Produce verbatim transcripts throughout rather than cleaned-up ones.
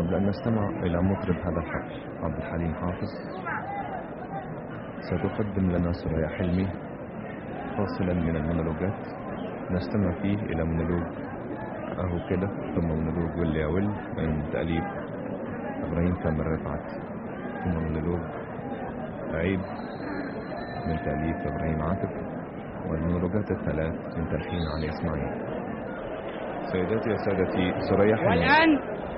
قبل أن نستمع إلى مطرب هذا الحفل عبد الحليم حافظ، ستقدم لنا سوريا حلمي فاصلا من المونولوجات نستمع فيه إلى مونولوج أهو كده، ثم مونولوج ول يا ول من تأليف إبراهيم كامل رفعت، ثم مونولوج عيب من تأليف إبراهيم عاطف، والمونولوجات الثلاث من تلحين علي إسماعيل. سيداتي وسادتي، سوريا حلمي. والآن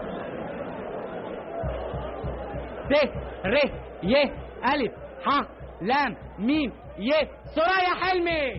ب ر ي ألف ح لام ميم ي سوريا حلمي.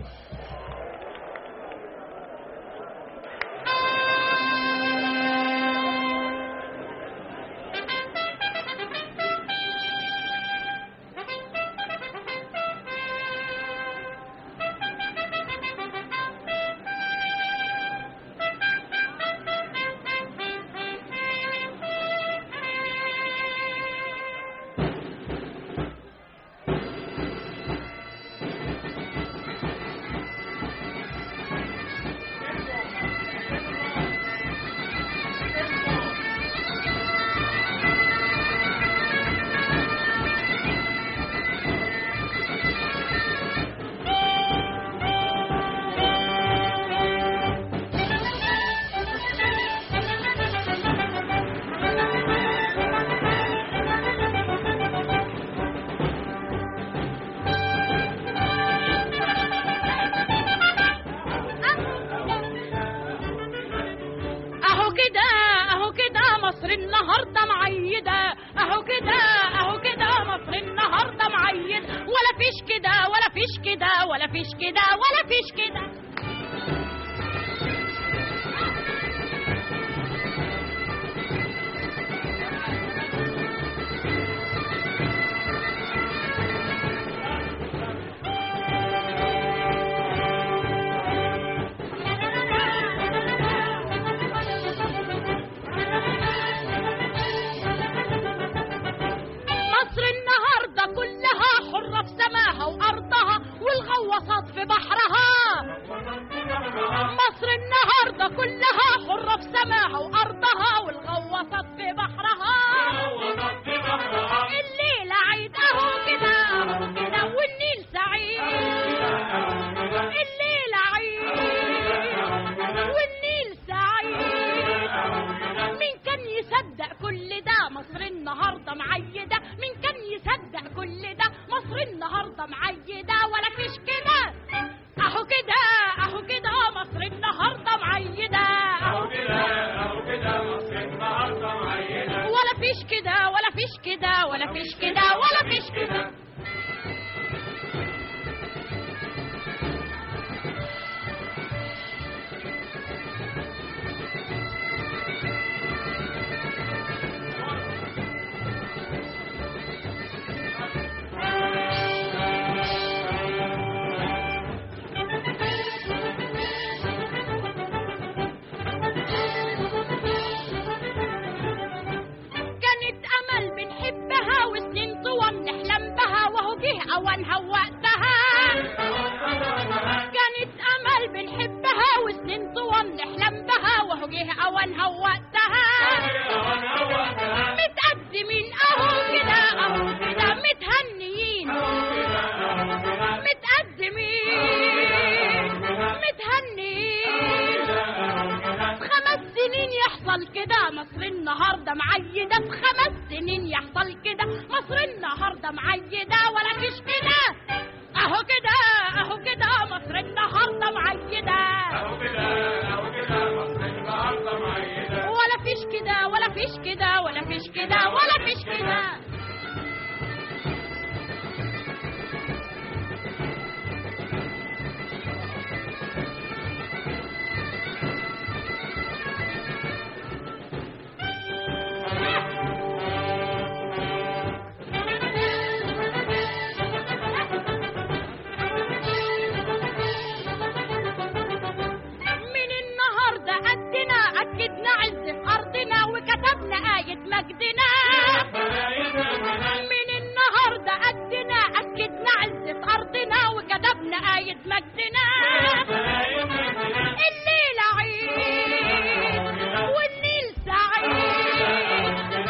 الليلة عيد والنيل سعيد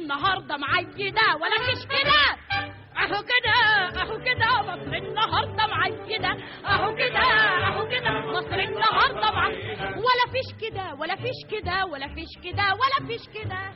النهارده معيده ولا فيش كده، اهو كده اهو كده مصر النهارده معيده، اهو كده اهو كده مصر النهارده معيده، ولا فيش كده ولا فيش كده ولا فيش كده ولا فيش كده.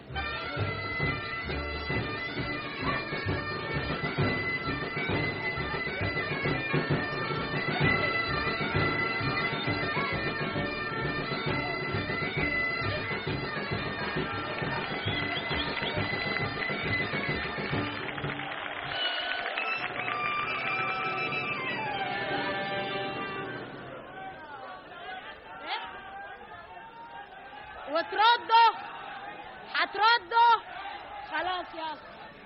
وتردوا هتردوا خلاص يلا.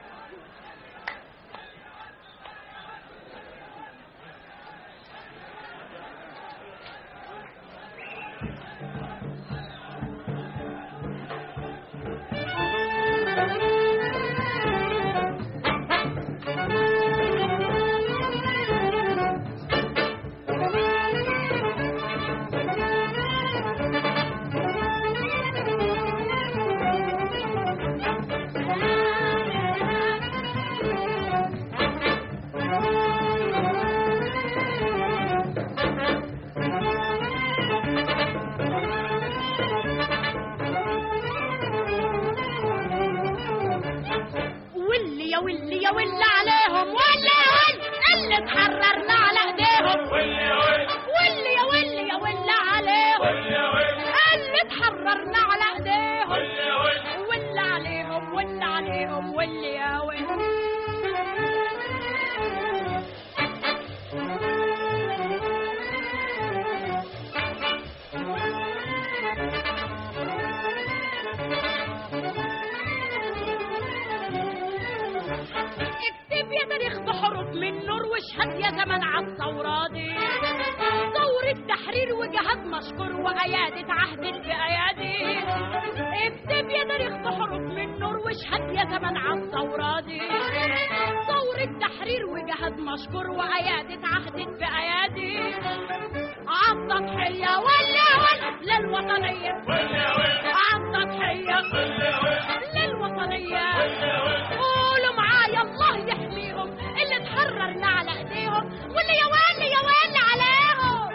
واشهد يا زمن على الثورة دي، ثورة تحرير وجهاد مشكور وأيادة عهد بأيادي. اكتب يا تاريخ بحروف من نور واشهد يا زمن على الثورة دي، ثورة تحرير وجهاد مشكور وأيادة عهد بأيادي. عالتضحية ولا ولا للوطنية، عالتضحية للوطنية. قولوا معايا الله يحميهم اللي تحررنا على ايديهم، واللي يا ويلي يا ويلي عليهم.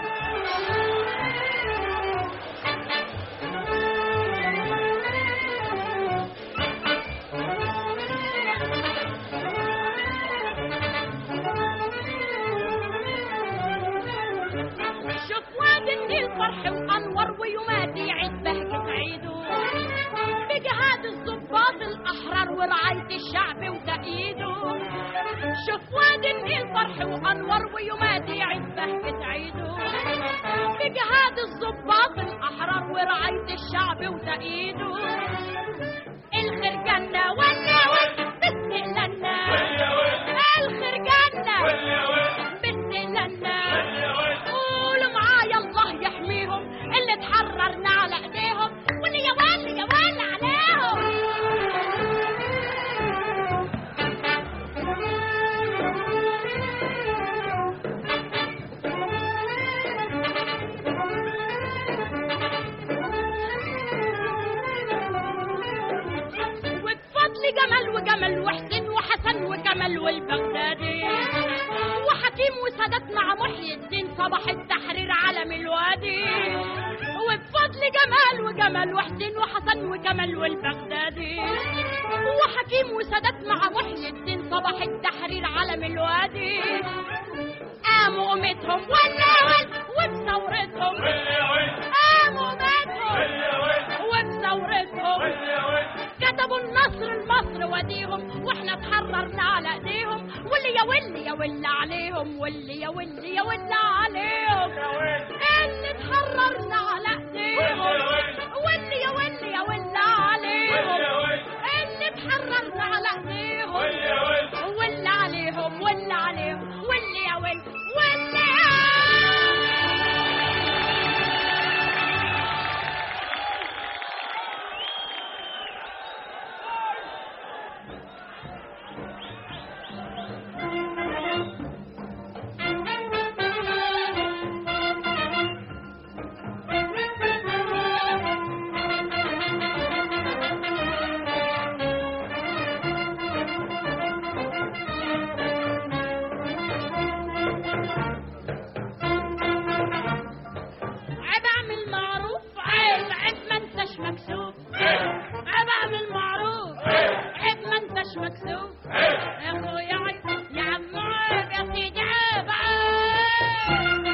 شوف وادي النيل فرح وانور ويومات يعيد بهجة عيده، بجهاد الضباط الاحرار ورعاية الشعب وتأييده. شوف وادي النيل فرح وانور ويومات يعيد بهجة عيده، بجهاد الضباط الاحرار ورعاية الشعب وتأييده. الخير جنة ولا ولا باستقلالنا، الخير جنة باستقلالنا. قولوا معايا الله يحميهم اللي تحررنا على ايديهم، واللي يا ويلي يا ويلي عليهم. جمال وجمال وحسين وحسن وكمال والبغدادي، وحكيم وسادات مع محي الدين صباح التحرير علم الوادي. وبفضل جمال وجمال وحسين وحسن وكمال والبغدادي، وحكيم وسادات مع محي الدين صباح التحرير علم الوادي. قاموا قومتهم ولا ولا وبثورتهم، قاموا قومتهم وبثورتهم. كتبوا النصر لمصر وديهم، واحنا اتحررنا على ايديهم، واللي يا واللي يا واللي عليهم، واللي يا واللي يا واللي عليهم. اللي اتحررنا على ايديهم، واللي يا واللي يا واللي عليهم. اللي اتحررنا على ايديهم، واللي عليهم واللي عليهم، واللي يا واللي واللي مش مكسوف يا اخويا عيب يا عم عيب يا سيدي عيب عيب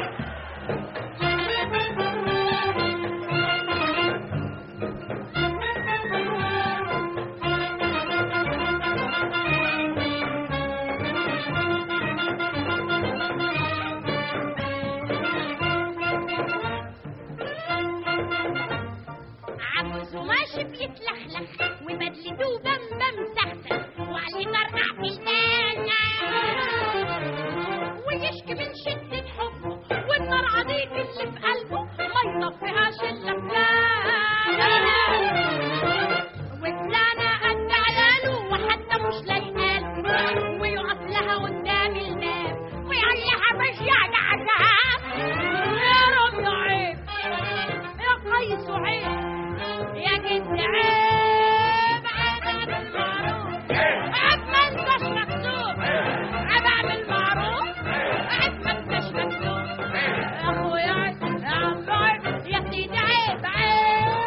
عبوس وماشي بيتلخلخ وبدلته بمبم سخسخ وعليه طرقع في النانا ويشكي من شدة حبه والنار عديد اللي في قلبه ما يطفيهاش الا فلانة وفلانة قد علاله وحتى مش لايقاله ويقف لها قدام الناس ويعليها بشياجة عذاب يا رب يا عيب يا قيس عيب يا جد عيب عيب اعمل معروف عيب ما انتش مكتوب عيب اعمل معروف عيب ما انتش مكتوب يا اخويا عيب يا عم عيب يا سيدي عيب عيب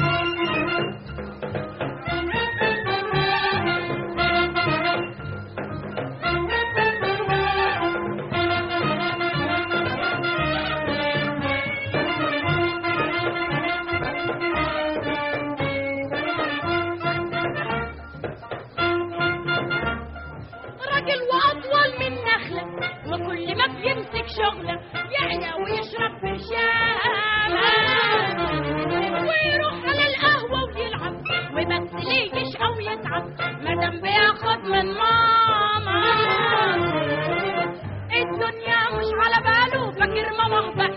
راجل واطول من نخله وكل ما بيمسك شغله يعلى ويشرب برشامه ويروح على القهوه ويلعب وبس ليه يشقى ويتعب مادام بياخد من ماما الدنيا مش على باله فاكر ماما